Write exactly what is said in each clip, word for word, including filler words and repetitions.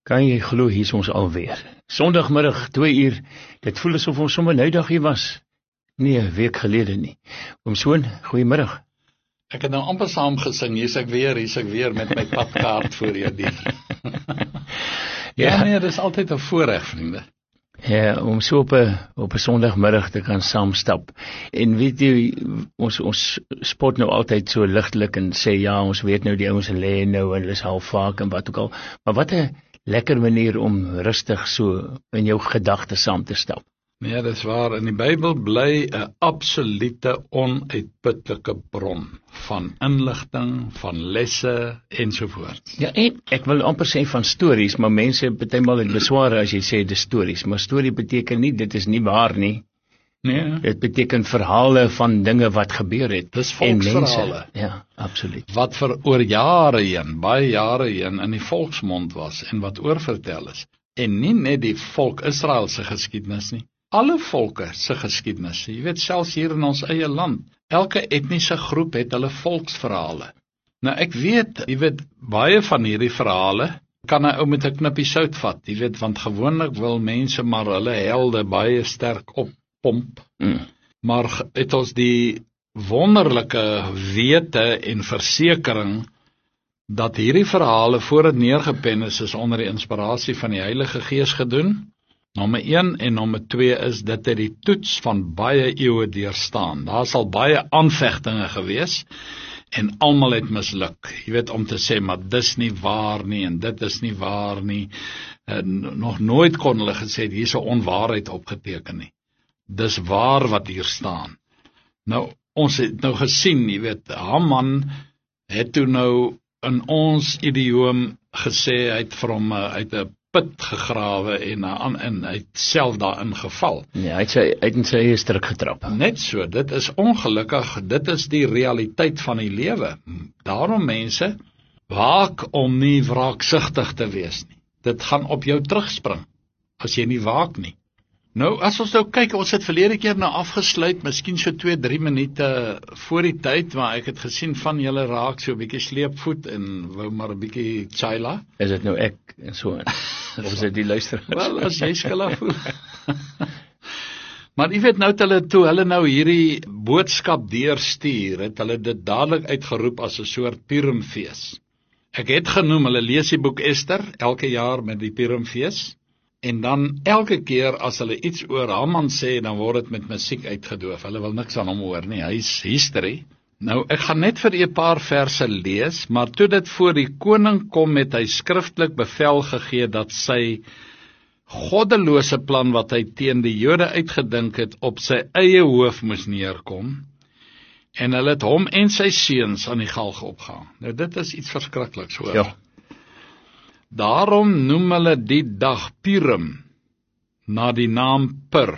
Kan jy glo, hier is ons alweer. Sondagmiddag, twee uur, dit voel asof ons sommer nou dag hier was. Nee, 'n week gelede nie. Oom Soon, goeiemiddag. Ek het nou amper saam gesing, hier's ek weer, hier's ek weer met my padkaart voor jou deur. ja, ja, nee, dit is altyd 'n voorreg, vriende. Ja, om so op 'n op 'n Sondagmiddag te kan saamstap. En weet jy, ons ons spot nou altyd so ligtelik en sê ja, ons weet nou die ouens lê nou en hulle is half vaak en wat ook al. Maar wat 'n lekker manier om rustig so in jou gedagtes saam te stap. Nee, dis waar. In die Bybel bly 'n absolute onuitputlike bron van inligting, van lesse ensovoorts. Ja, en ek wil amper sê van stories, maar mense partymal het besware as jy sê dis stories, maar storie beteken nie dit is nie waar nie. Nee, dit beteken verhale van dinge wat gebeur het. Dis volksverhale. Ja, absoluut. Wat vir oor jare heen, baie jare heen in die volksmond was en wat oorvertel is. En nie net die volk Israel se geskiedenis nie. Alle volke se geskiedenis. Jy weet, selfs hier in ons eie land, elke etniese groep het hulle volksverhale. Nou ek weet, jy weet, baie van hierdie verhale kan 'n ou met 'n knippie sout vat, jy weet, want gewoonlik wil mense maar hulle helde baie sterk oppomp. Mm. Maar het ons die wonderlike wete en versekering dat hierdie verhale voor dit neergepen is, is onder die inspirasie van die Heilige Gees gedoen. Nommer een en nommer twee is dit het die toets van baie eeue deurstaan. Daar sal baie aanvegtinge gewees en almal het misluk. Jy weet, om te sê, maar dis nie waar nie en dit is nie waar nie. En nog nooit kon hulle gesê, hier is 'n onwaarheid opgeteken nie. Dis waar wat hier staan. Nou, ons het nou gesien, jy weet, Haman het toe nou in ons idioom gesê, hy het vir hom uit 'n put gegrawe en aan en hy het self daarin geval. Nee, hy het sy uit in sy eie struik getrap. Net so, dit is ongelukkig, dit is die realiteit van die lewe. Daarom mense, waak om nie wraaksugtig te wees nie. Dit gaan op jou terugspring, as jy nie waak nie. Nou, as ons nou kyk, ons het verlede keer nou afgesluit, miskien so twee, drie minute voor die tyd, maar ek het gesien van julle raak so 'n bietjie sleepvoet en wou maar 'n bietjie chaila. Is dit nou ek en so? Of is dit die luisteraars? Wel, as jy skuldig voel. Maar jy weet nou, hulle toe hulle nou hierdie boodskap deurstuur, het hulle dit dadelik uitgeroep as 'n soort Purimfees. Ek het genoem, hulle lees die boek Ester elke jaar met die Purimfees. En dan elke keer as hulle iets oor Haman sê, dan word dit met musiek uitgedoof. Hulle wil niks aan hom hoor nie, hy is history. Nou, ek gaan net vir u 'n paar verse lees, maar toe dit voor die koning kom, het hy skriftelik bevel gegee dat sy goddelose plan wat hy teen die Jode uitgedink het, op sy eie hoof moes neerkom. En hulle het hom en sy seuns aan die galg opgehang. Nou, dit is iets verskrikliks, hoor. Ja. Daarom noem hulle die dag Purim, na die naam Pur.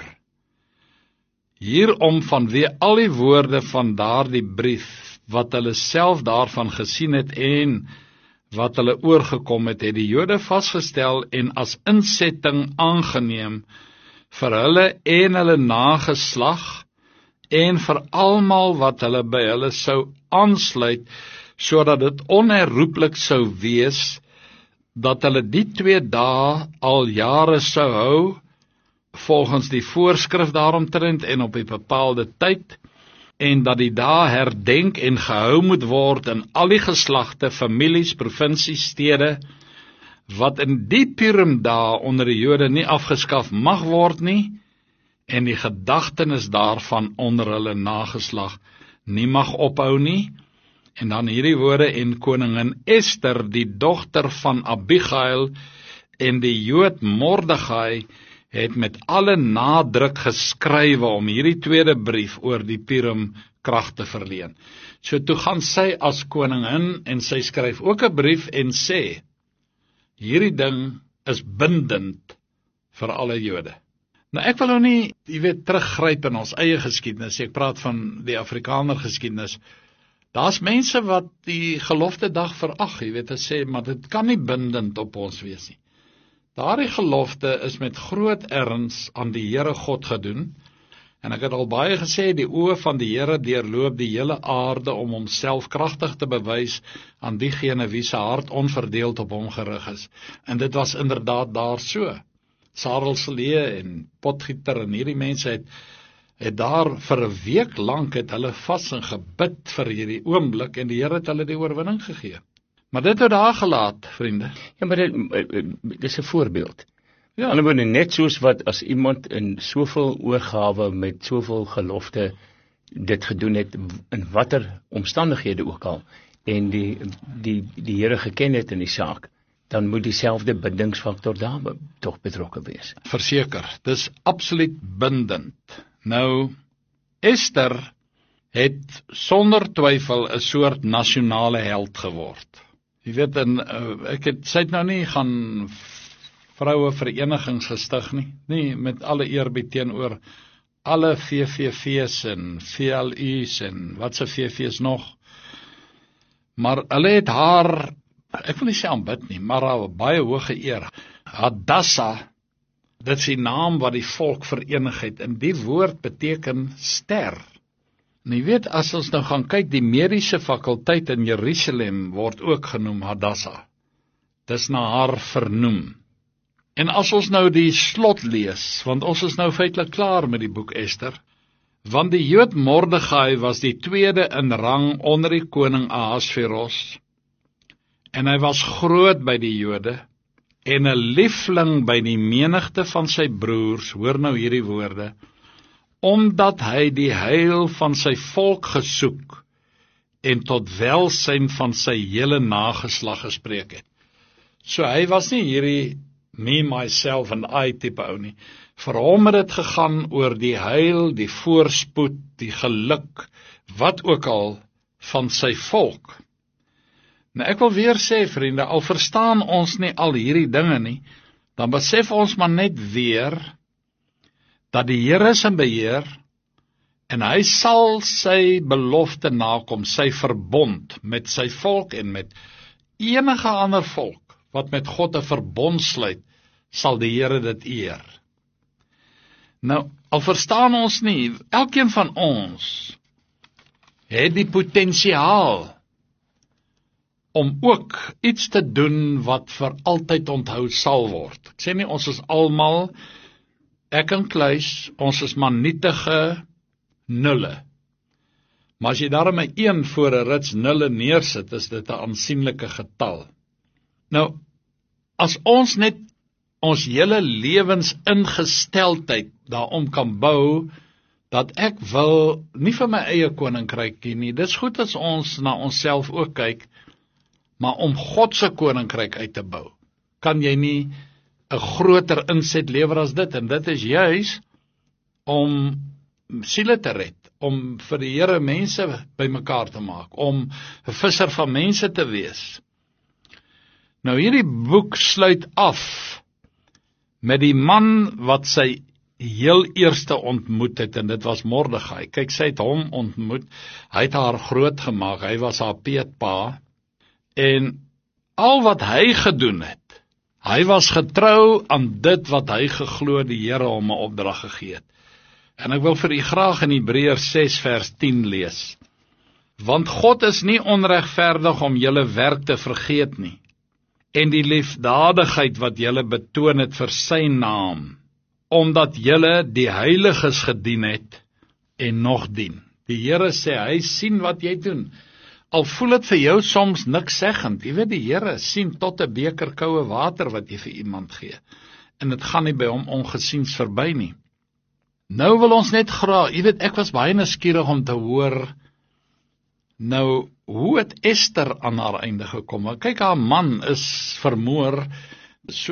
Hierom vanweë al die woorde van daardie brief, wat hulle self daarvan gesien het en wat hulle oorgekom het, het die Jode vasgestel en as insetting aangeneem vir hulle en hulle nageslag en vir almal wat hulle by hulle sou aansluit, sodat dit onherroepelik sou wees dat hulle die twee dae al jare sou hou, volgens die voorskrif daaromtrent en op 'n bepaalde tyd, en dat die dae herdenk en gehou moet word in al die geslagte, families, provinsies, stede, wat in die Purimdae onder die Jode nie afgeskaf mag word nie, en die gedagtenis daarvan onder hulle nageslag nie mag ophou nie. En dan hierdie woorde, en koningin Ester, die dogter van Abigail, en die Jood Mordegai, het met alle nadruk geskrywe om hierdie tweede brief oor die Purim krag te verleen. So toe gaan sy as koningin, en sy skryf ook 'n brief en sê, hierdie ding is bindend vir alle Jode. Nou ek wil nou nie, jy weet, teruggryp in ons eie geskiedenis, ek praat van die Afrikaner geskiedenis. Daar's mense wat die gelofte dag verag, jy weet, as sê, maar dit kan nie bindend op ons wees nie. Daardie gelofte is met groot erns aan die Here God gedoen, En ek het al baie gesê, die oë van die Here deurloop die hele aarde om homself kragtig te bewys aan diegene wie se hart onverdeeld op hom gerig is. En dit was inderdaad daar so. Sarel Silje en Potgieter en hierdie mense het, het daar vir 'n week lank het hulle vas en gebid vir hierdie oomblik en die Here het hulle die oorwinning gegee. Maar dit het daar gelaat, vriende. Ja, maar dit, dit is 'n voorbeeld. Ja, en dan net soos wat as iemand in soveel oorgawe met soveel gelofte dit gedoen het in watter omstandighede ook al en die die die Here geken het in die saak, dan moet dieselfde bindingsfaktor daar tog betrokke wees. Verseker, dis absoluut bindend. Nou, Esther het sonder twyfel 'n soort nasionale held geword. Jy weet, en, uh, ek het, sy het nou nie gaan vroue verenigings gestig nie, nie met alle eerbied teenoor alle V V V's en V L U's en wat se V V's nog, maar hulle het haar, ek wil nie sê aanbid nie, maar haar baie hoë geëer. Hadassah, dit is die naam wat die volk verenig het, en die woord beteken ster. En jy weet, as ons nou gaan kyk, die mediese fakulteit in Jerusalem word ook genoem Hadassah. Dis na haar vernoem. En as ons nou die slot lees, want ons is nou feitelik klaar met die boek Esther, want die Jood Mordegai was die tweede in rang onder die koning Ahasveros, en hy was groot by die Jode, en 'n liefling by die menigte van sy broers, hoor nou hierdie woorde, omdat hy die heil van sy volk gesoek, en tot welsyn van sy hele nageslag gespreek het. So hy was nie hierdie me, myself and I type ou nie. Vir hom het dit gegaan oor die heil, die voorspoed, die geluk, wat ook al, van sy volk. Nou ek wil weer sê, vriende, al verstaan ons nie al hierdie dinge nie, dan besef ons maar net weer, dat die Here is in beheer, en hy sal sy belofte nakom, sy verbond met sy volk en met enige ander volk, wat met God 'n verbond sluit, sal die Here dit eer. Nou, al verstaan ons nie, elkeen van ons het die potensiaal om ook iets te doen wat vir altyd onthou sal word. Ek sê nie, ons is almal, ek en Kluis, ons is maar nietige nulle. Maar as jy daarom 'n een voor 'n rits nulle neersit, is dit 'n aansienlike getal. Nou, as ons net ons hele lewensingesteldheid daarom kan bou, dat ek wil nie vir my eie koninkryk nie, dit is goed as ons na onsself ook kyk, maar om God se koninkryk uit te bou, kan jy nie 'n groter inset lewer as dit, en dit is juis om siele te red, om vir die Here mense bymekaar te maak, om 'n visser van mense te wees. Nou hierdie boek sluit af met die man wat sy heel eerste ontmoet het, en dit was Mordegai. Kyk, sy het hom ontmoet, hy het haar groot gemaak, hy was haar peetpa, en al wat hy gedoen het, hy was getrou aan dit wat hy geglo die Here hom 'n opdrag gegee het. En ek wil vir u graag in Hebreërs ses vers tien lees. Want God is nie onregverdig om julle werk te vergeet nie, en die liefdadigheid wat julle betoon het vir sy naam, omdat julle die heiliges gedien het en nog dien. Die Here sê, hy sien wat jy doen. Al voel dit vir jou soms niks seggend, jy weet, die Here sien tot 'n beker koue water wat jy vir iemand gee, en dit gaan nie by hom ongesiens verby nie. Nou wil ons net graag, jy weet, ek was baie nuuskierig om te hoor, nou, hoe het Esther aan haar einde gekom? Kyk, haar man is vermoor, so,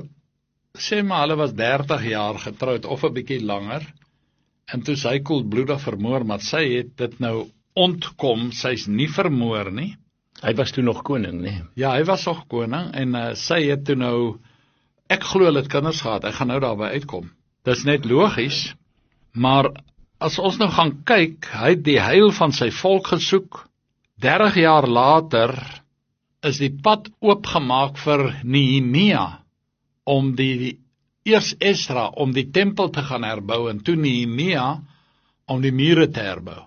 sê maar, hulle was dertig jaar getroud, of 'n bietjie langer, en toe sy koelbloedig vermoor, maar sy het dit nou ontkom, sy's nie vermoor nie. Hy was toe nog koning, nee. Ja, hy was nog koning, en uh, sy het toe nou, ek glo hulle het kinders gehad, ek gaan nou daarby uitkom. Dis net logies, maar as ons nou gaan kyk, hy het die heil van sy volk gesoek, dertig jaar later is die pad oopgemaak vir Nehemia, om die, eers Esra, om die tempel te gaan herbou, en toe Nehemia om die mure te herbou.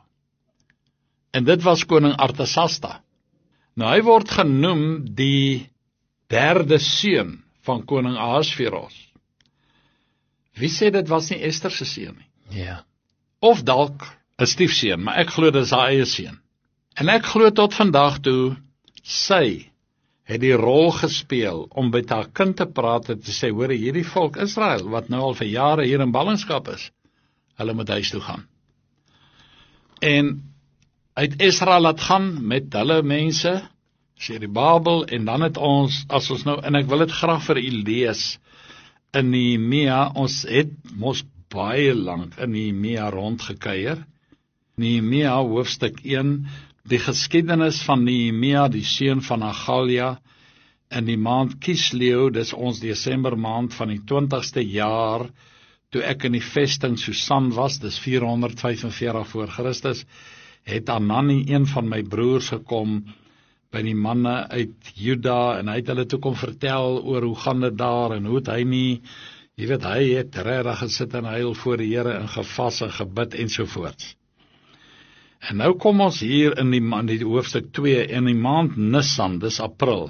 En dit was koning Artasasta. Nou hy word genoem die derde seun van koning Ahasveros. Wie sê dit was nie Ester se seun nie? Ja. Of dalk 'n stiefseun, maar ek glo dit is haar eie seun. En ek glo tot vandag toe, sy het die rol gespeel om met haar kind te praat en te sê, hoor, hierdie volk Israel, wat nou al vir jare hier in ballingskap is, hulle moet huis toe gaan. En uit Israel laat gaan met hulle mense, sê die Babel, en dan het ons, as ons nou, en ek wil dit graag vir u lees, in Nehemia, ons het mos baie lank in Nehemia rondgekuier. Nehemia hoofstuk een, die geskiedenis van Nehemia, die seun van Hagalia, in die maand Kisleu, dis ons Desember maand van die twintigste jaar, toe ek in die vesting Susan was, dis vierhonderd vyfenveertig voor Christus, het Anani, een van my broers, gekom by die manne uit Juda, en hy het hulle toe kom vertel oor hoe gaan dit daar, en hoe het hy nie, jy weet, hy het regtig gesit en huil voor die Here, en gevas en gebid, ensovoorts. En nou kom ons hier in die, in die hoofstuk twee, in die maand Nisan, dis April,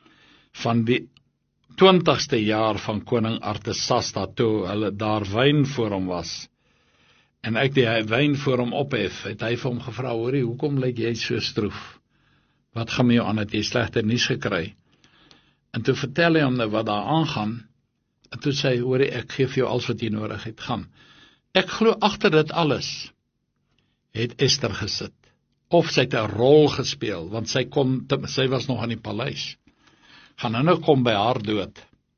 van die twintigste jaar van koning Artasasta, toe hulle daar wyn voor hom was, en ek die wyn voor hom ophef, het hy vir hom gevra, hoorie, hoekom lyk jy so stroef? Wat gaan met jou aan, het jy slegte nuus gekry? En toe vertel hy hom nou wat daar aangaan, en toe sê hy, hoorie, ek geef jou alles wat jy nodig het, gaan. Ek glo agter dit alles, het Ester gesit, of sy het 'n rol gespeel, want sy kon, sy was nog in die paleis, gaan nou nou kom by haar dood.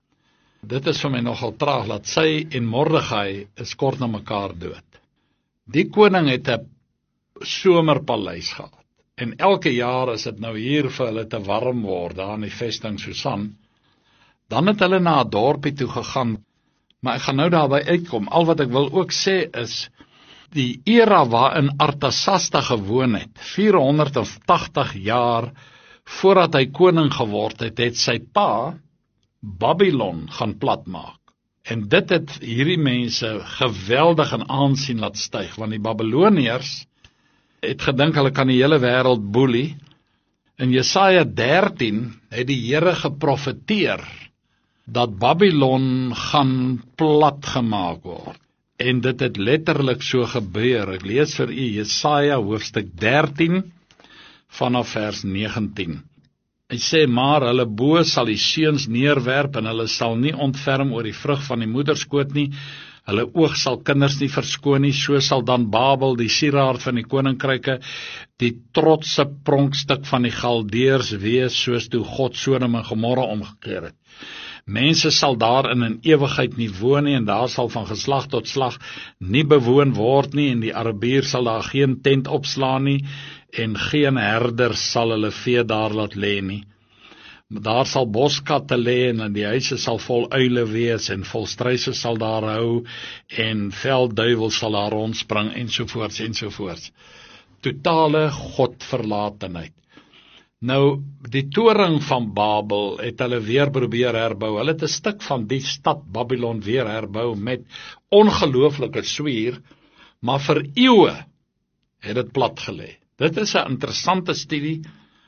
Dit is vir my nogal traag, dat sy en Mordegai is kort na mekaar dood. Die koning het 'n somerpaleis gehad, en elke jaar as dit nou hier vir hulle te warm word, daar in die vesting Susan, dan het hulle na 'n dorpie toe gegaan, maar ek gaan nou daarby uitkom. Al wat ek wil ook sê is, die era waarin Artasasta gewoon het, vierhonderdtagtig jaar voordat hy koning geword het, het sy pa Babylon gaan platmaak. En dit het hierdie mense geweldig in aansien laat styg, want die Babyloniërs het gedink hulle kan die hele wêreld boelie. In Jesaja dertien het die Here geprofeteer dat Babylon gaan plat gemaak word. En dit het letterlik so gebeur. Ek lees vir u Jesaja hoofstuk dertien vanaf vers negentien. Hy sê, maar hulle bo sal die seuns neerwerp, en hulle sal nie ontferm oor die vrug van die moederskoot nie, hulle oog sal kinders nie verskoon nie, so sal dan Babel, die sieraad van die koninkryke, die trotse pronkstuk van die Galdeërs wees, soos toe God Sodom en Gomorra omgekeer het. Mense sal daar in 'n ewigheid nie woon nie, en daar sal van geslag tot slag nie bewoon word nie, en die Arabier sal daar geen tent opslaan nie, en geen herder sal hulle vee daar laat lê nie. Daar sal boskatte lê, en die huise sal vol uile wees, en vol struise sal daar hou, en veldduiwels sal daar rondspring, ensovoorts, ensovoorts. Totale godverlatenheid. Nou, die toring van Babel het hulle weer probeer herbou. Hulle het 'n stuk van die stad Babylon weer herbou met ongelooflike swier, maar vir eeue het dit plat gelê. Dit is 'n interessante studie.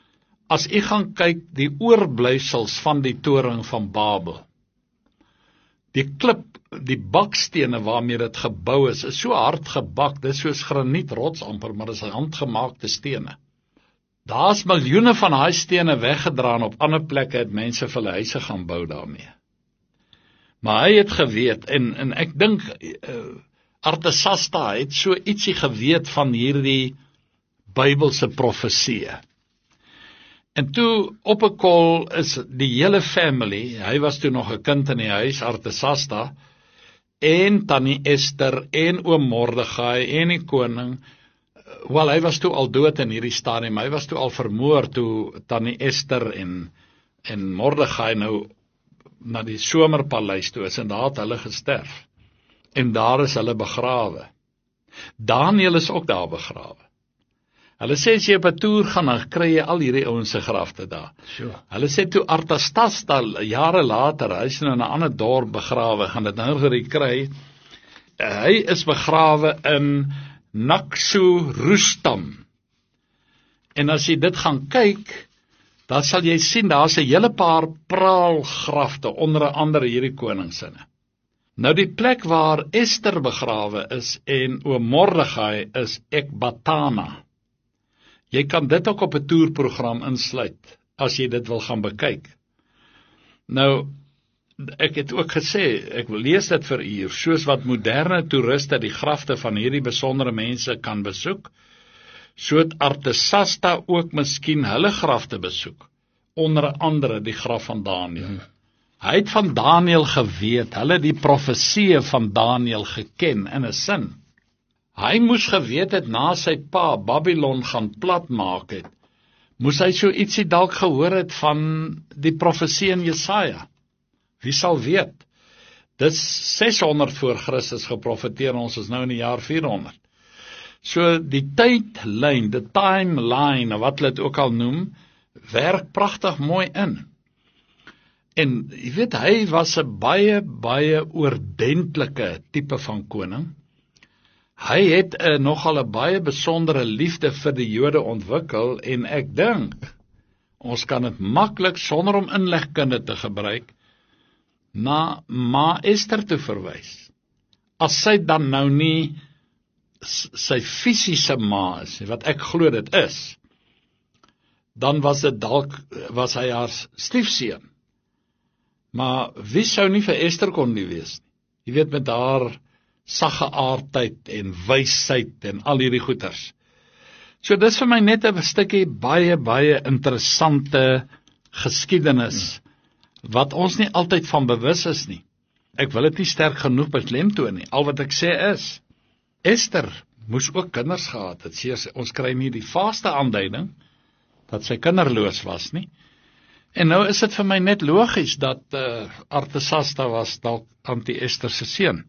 As u gaan kyk die oorblyfsels van die toring van Babel, die klip, die bakstene waarmee dit gebou is, is so hard gebak, dit is soos granietrots amper, maar dit is handgemaakte stene. Daar's miljoene van daai stene weggedra, en op ander plekke het mense vir hulle huise gaan bou daarmee. Maar hy het geweet, en, en ek dink, uh, Artasasta het so ietsie geweet van hierdie Bybelse profesie. En toe op 'n kol is die hele family, hy was toe nog 'n kind in die huis, Artasasta, en tannie Ester, en oom Mordegai, en die koning, wel, hy was toe al dood in hierdie stadium, hy was toe al vermoor, toe tannie Ester en, en Mordegai nou na die somerpaleis toe is, en daar het hulle gesterf, en daar is hulle begrawe. Daniel is ook daar begrawe. Hulle sê, as jy op 'n toer gaan, dan kry jy al hierdie ouens se grafte daar. Sure. Hulle sê, toe Artasasta, jare later, hy is nou in 'n ander dorp begrawe, gaan dit nou gery kry, hy is begrawe in Naqsu Rustam. En as jy dit gaan kyk, dan sal jy sien, daar's 'n hele paar praalgrafte, onder andere hierdie koningsinne. Nou die plek waar Ester begrawe is, en oom Mordegai is Ekbatana. Jy kan dit ook op 'n toerprogram insluit, as jy dit wil gaan bekyk. Nou, ek het ook gesê, ek wil lees dit vir u, soos wat moderne toeriste die grafte van hierdie besondere mense kan besoek, so het Artasasta ook miskien hulle grafte besoek, onder andere die graf van Daniël. Hmm. Hy het van Daniël geweet, hulle die profeseë van Daniël geken in 'n sin. Hy moes geweet het na sy pa Babylon gaan platmaak het, moes hy so ietsie dalk gehoor het van die profeseë in Jesaja. Wie sal weet? Dis ses honderd voor Christus geprofeteer, ons is nou in die jaar vier honderd. So die tydlyn, die timeline, wat hulle dit ook al noem, werk pragtig mooi in. En jy weet, hy was 'n baie, baie oordentlike tipe van koning. Hy het uh, nogal 'n baie besondere liefde vir die Jode ontwikkel, en ek dink, ons kan dit maklik, sonder om inlegkunde te gebruik, na Ma Ester te verwys. As sy dan nou nie sy fisiese ma is, wat ek glo dit is, dan was dit dalk, was hy haar stiefseun. Maar wie sou nie vir Ester kon nie wees nie? Jy weet, met haar sagge aardheid en wysheid en al hierdie goeters. So dis vir my net 'n stukkie baie, baie interessante geskiedenis, wat ons nie altyd van bewus is nie. Ek wil dit nie sterk genoeg beklemtoon nie. Al wat ek sê is, Ester moes ook kinders gehad het. Sê, ons kry nie die vaaste aanduiding dat sy kinderloos was nie. En nou is dit vir my net logies dat uh, Artasasta was dalk anti-Ester se seun.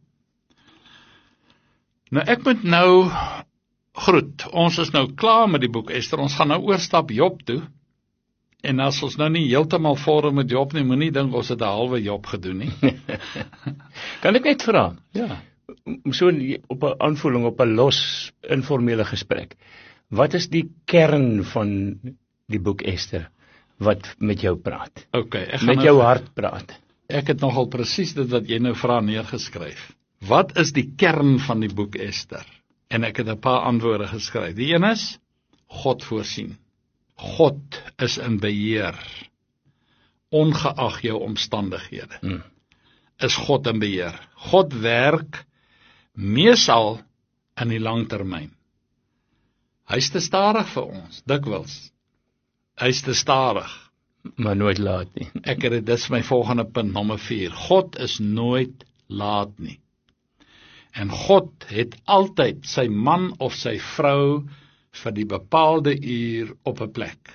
Nou ek moet nou groet. Ons is nou klaar met die boek Ester. Ons gaan nou oorstap Job toe. En as ons nou nie heeltemal vorm met Job nie, moenie dink ons het 'n halwe Job gedoen nie. Kan ek net vra? Ja. So op 'n aanvoeling, op 'n los informele gesprek. Wat is die kern van die boek Ester wat met jou praat? Okay, ek gaan met nou, jou hart praat. Ek het nogal presies dit wat jy nou vra neergeskryf. Wat is die kern van die boek Ester? En ek het 'n paar antwoorde geskryf. Die een is, God voorsien. God is in beheer, ongeag jou omstandighede. Hmm. Is God in beheer. God werk meesal in die langtermyn. Hy's te stadig vir ons, dikwels. Hy's te stadig, maar nooit laat nie. Ek het dit, dis my volgende punt, nommer vier. God is nooit laat nie. En God het altyd sy man of sy vrou vir die bepaalde uur op 'n plek.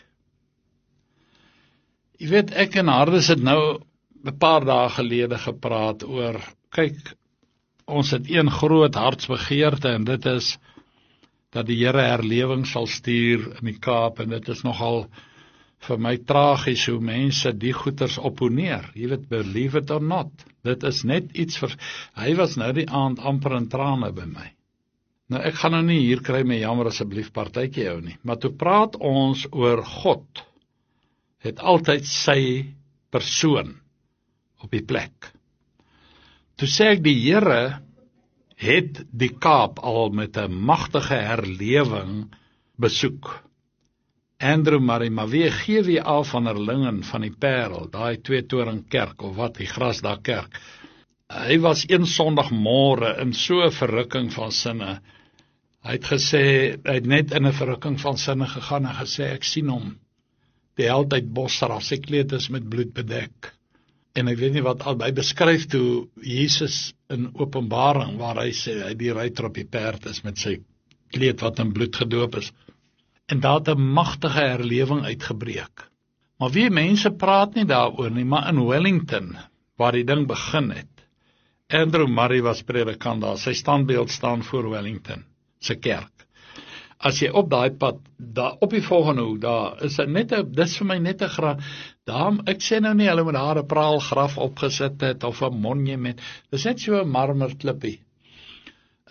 Jy weet, ek en Hardes het nou 'n paar dae gelede gepraat oor, kyk, ons het een groot hartsbegeerte, en dit is dat die Here herlewing sal stuur in die Kaap, en dit is nogal vir my tragies hoe mense die goeters opponeer. Jy weet, believe it or not. Dit is net iets vir, hy was nou die aand amper in trane by my. Nou, ek gaan nou nie hier kry my jammer asseblief partytjie hou nie, maar toe praat ons oor God, het altyd sy persoon op die plek. Toe sê ek, die Here het die Kaap al met 'n magtige herlewing besoek. Andrew Murray, maar wie G W A van Erlingen van die Parel, daai twee toring kerk, of wat, die Grasdaal kerk, hy was een Sondagmôre in so 'n verrukking van sinne. Hy het gesê, hy het net in 'n verrukking van sinne gegaan en gesê, ek sien hom, die held uit Bosra, sy kleed is met bloed bedek. En ek weet nie wat, al by beskryf toe Jesus in Openbaring, waar hy sê, hy die ruiter op die perd is met sy kleed wat in bloed gedoop is. En daar het 'n magtige herlewing uitgebreek. Maar wie mense praat nie daaroor nie, maar in Wellington, waar die ding begin het, Andrew Murray was predikant daar, sy standbeeld staan voor Wellington, sy kerk. As jy op daai pad, daar op die volgende hoek, daar is net 'n, dis vir my net 'n graf, daar, ek sê nou nie, hulle met daar 'n praalgraf opgesit het, of 'n monument, dis net so 'n marmer klippie.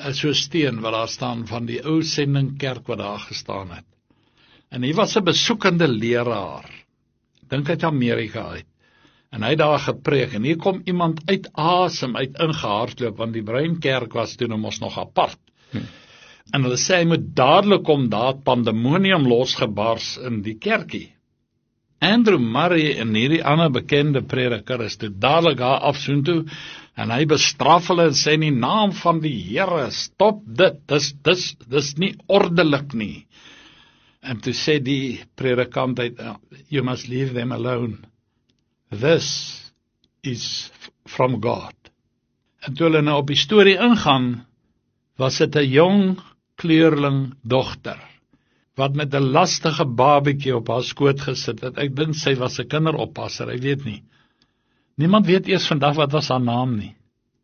so steen wat daar staan van die ou sendingkerk wat daar gestaan het. En hy was 'n besoekende leraar, dink uit Amerika uit. En hy het daar gepreek, en hier kom iemand uit asem uit ingehardloop, want die Bruin Kerk was toe mos nog apart. Hmm. En hulle sê, hy moet dadelik kom, daar pandemonium losgebars in die kerkie. Andrew Murray en hierdie ander bekende prediker is toe dadelik daar afsoen toe, en hy bestraf hulle en sê in die naam van die Here, stop dit, dis, dis, dis nie ordelik nie. En toe sê die predikant uit, you must leave them alone. This is from God. En toe hulle nou op die storie ingaan, was dit 'n jong kleurling dogter, wat met 'n lastige babietjie op haar skoot gesit het. Ek dink sy was 'n kinderoppasser, ek weet nie. Niemand weet eers vandag wat was haar naam nie.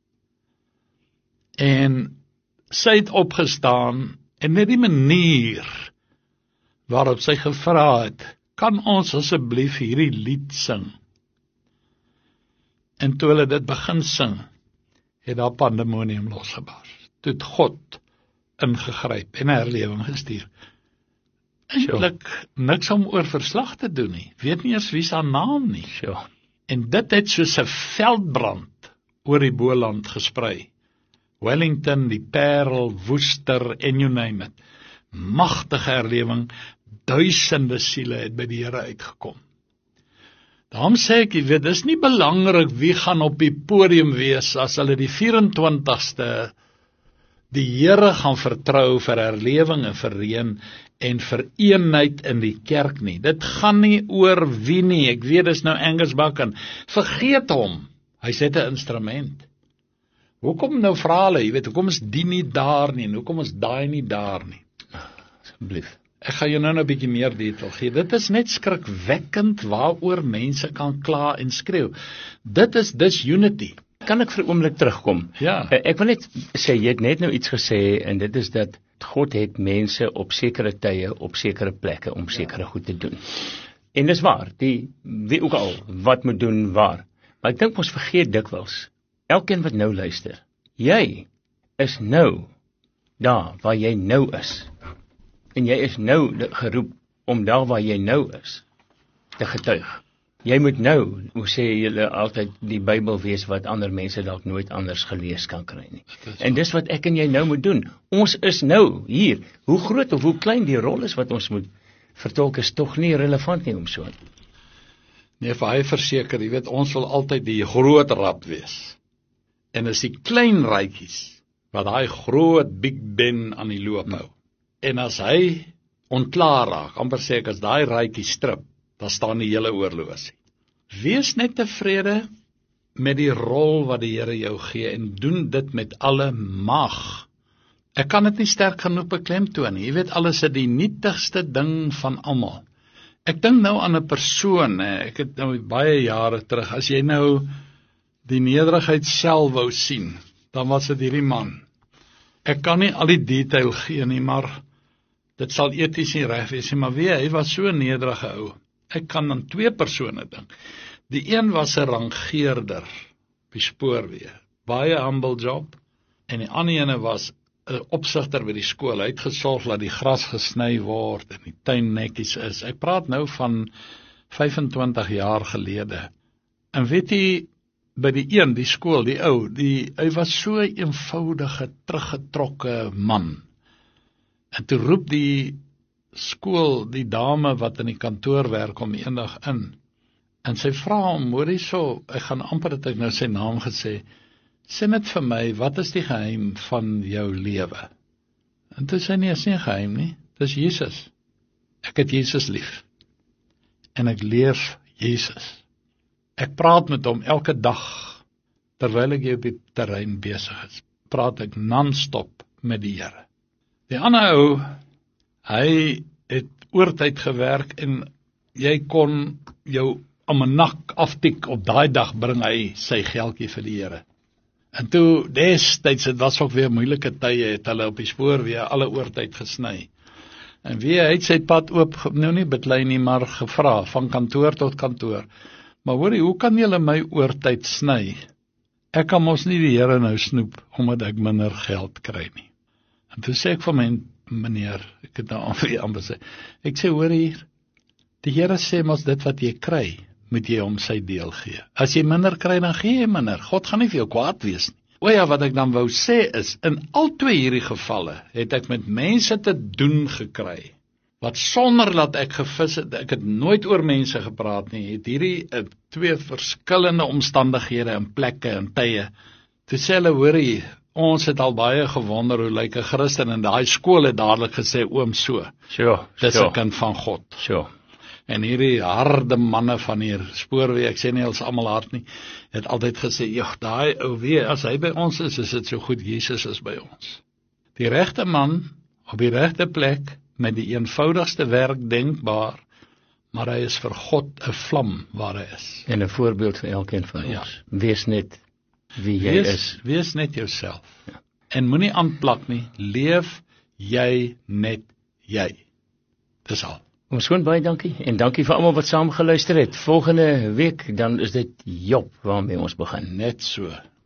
En sy het opgestaan, en net die manier waarop sy gevra het, kan ons asseblief hierdie lied sing? En toe hulle dit begin sing, het daar pandemonium losgebars. Toe het God ingegryp en 'n herlewing gestuur. Eintlik niks om oor verslag te doen nie, weet nie eens wie se naam nie. Sure. En dit het soos 'n veldbrand oor die Boland gesprei. Wellington, die Parel, Worcester en you name it. Magtige herlewing, duisende siele het by die Here uitgekom. Daarom sê ek, jy weet, dis nie belangrik wie gaan op die podium wees as hulle die vyf-en-twintigste die Here gaan vertrou vir herlewing en vir reën en vir eenheid in die kerk nie. Dit gaan nie oor wie nie, ek weet dis nou Angus Buchan, vergeet hom, hy's net 'n instrument. Hoekom nou vra hulle, jy weet, hoekom is die nie daar nie, en hoekom is daai nie daar nie? Asseblief. Ek gaan jou nou 'n bietjie meer detail gee. Dit is net skrikwekkend waaroor mense kan kla en skreeu. Dit is dis unity. Kan ek vir 'n oomblik terugkom? Ja. Ek wil net sê, jy het net nou iets gesê, en dit is dat God het mense op sekere tye, op sekere plekke, om sekere goed te doen. En dis waar, die, wie ook al, wat moet doen, waar. Maar ek dink ons vergeet dikwels, elkeen wat nou luister, jy is nou daar waar jy nou is. En jy is nou geroep om daar waar jy nou is, te getuig. Jy moet nou, hoe sê julle altyd, die Bybel wees wat ander mense dalk nooit anders gelees kan kry nie. En dis wat ek en jy nou moet doen. Ons is nou hier. Hoe groot of hoe klein die rol is wat ons moet vertolk, is tog nie relevant nie om so. Nee, vir hy verseker, jy weet, ons wil altyd die groot rap wees. En is die klein rytjies wat hy groot Big Ben aan die loop hou. En as hy ontklaar raak, amper sê ek, as daai rytjie strip, dan staan die hele oorlosie. Wees net tevrede met die rol wat die Here jou gee, en doen dit met alle mag. Ek kan dit nie sterk genoeg beklemtoon nie. Jy weet, alles is die nietigste ding van almal. Ek dink nou aan 'n persoon, ek het nou baie jare terug, as jy nou die nederigheid self wou sien, dan was dit hierdie man. Ek kan nie al die detail gee nie, maar dit sal eties nie reg wees nie, maar wie, hy was so 'n nederige ou. Ek kan aan twee persone dink. Die een was 'n rangeerder op die spoorweë, baie humble job, en die ander ene was 'n opsigter by die skool. Hy het gesorg dat die gras gesny word en die tuin netjies is. Ek praat nou van vyf-en-twintig jaar gelede. En weet jy, by die een, die skool, die ou, die, hy was so 'n eenvoudige, teruggetrokke man. En toe roep die skool, die dame wat in die kantoor werk, om eendag in. En sy vra hom, hoor jy so, ek gaan amper het ek nou sy naam gesê, sê net vir my, wat is die geheim van jou lewe? En toe sê nie, is nie 'n geheim nie, dis Jesus. Ek het Jesus lief. En ek leer Jesus. Ek praat met hom elke dag, terwyl ek op die terrein besig is. Praat ek non-stop met die Here. Die ander ou, hy het oortyd gewerk, en jy kon jou almanak aftik, op daai dag bring hy sy geldjie vir die Here. En toe, destyds, het was ook weer moeilike tye, het hulle op die spoorweë alle oortyd gesny. En wie, hy het sy pad oop, nou nie beklei nie, maar gevra, van kantoor tot kantoor. Maar hoorie, hoe kan julle my oortyd sny? Ek kan mos nie die Here nou snoep, omdat ek minder geld kry nie. En toe sê ek vir my meneer, ek het nou alweer amper sê, ek sê hoor hier, die Here sê mos dit wat jy kry, moet jy hom sy deel gee. As jy minder kry, dan gee jy minder. God gaan nie vir jou kwaad wees nie. O ja, wat ek dan wou sê is, in al twee hierdie gevalle, het ek met mense te doen gekry, wat sonder dat ek gevis het, ek het nooit oor mense gepraat nie, het hierdie uh, twee verskillende omstandighede en plekke en tye, toe sê hulle, hoorie, ons het al baie gewonder hoe lyk 'n Christen, en daai skool het dadelik gesê, oom so, Sure, dis 'n sure, kind van God. sure. En hierdie harde manne van hier spoorweë, ek sê nie ons almal hard nie, het altyd gesê, ja, daai ou weer, as hy by ons is, is dit so goed, Jesus is by ons. Die regte man, op die regte plek, met die eenvoudigste werk denkbaar, maar hy is vir God 'n vlam waar hy is. En 'n voorbeeld vir elkeen van Ja. ons. Wees net wie jy Wees, is. wees net jouself. Ja. En moenie aanplak nie, leef jy net jy. Dis al. Ons skoon baie dankie en dankie vir almal wat saam geluister het. Volgende week dan is dit Job waarmee ons begin. Net so.